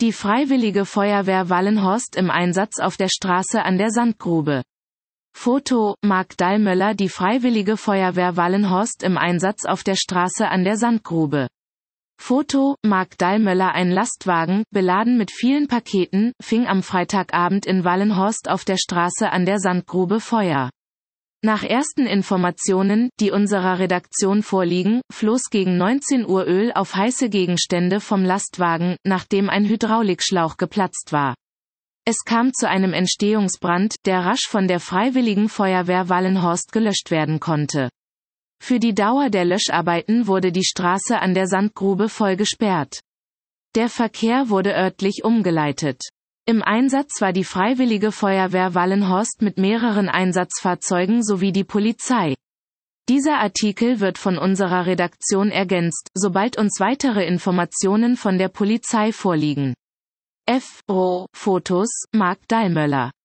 Die Freiwillige Feuerwehr Wallenhorst im Einsatz auf der Straße an der Sandgrube. Foto: Mark Dallmöller. Die Freiwillige Feuerwehr Wallenhorst im Einsatz auf der Straße an der Sandgrube. Foto: Mark Dallmöller. Ein Lastwagen, beladen mit vielen Paketen, fing am Freitagabend in Wallenhorst auf der Straße an der Sandgrube Feuer. Nach ersten Informationen, die unserer Redaktion vorliegen, floss gegen 19 Uhr Öl auf heiße Gegenstände vom Lastwagen, nachdem ein Hydraulikschlauch geplatzt war. Es kam zu einem Entstehungsbrand, der rasch von der Freiwilligen Feuerwehr Wallenhorst gelöscht werden konnte. Für die Dauer der Löscharbeiten wurde die Straße an der Sandgrube voll gesperrt. Der Verkehr wurde örtlich umgeleitet. Im Einsatz war die Freiwillige Feuerwehr Wallenhorst mit mehreren Einsatzfahrzeugen sowie die Polizei. Dieser Artikel wird von unserer Redaktion ergänzt, sobald uns weitere Informationen von der Polizei vorliegen. Fotos: Mark Dallmöller.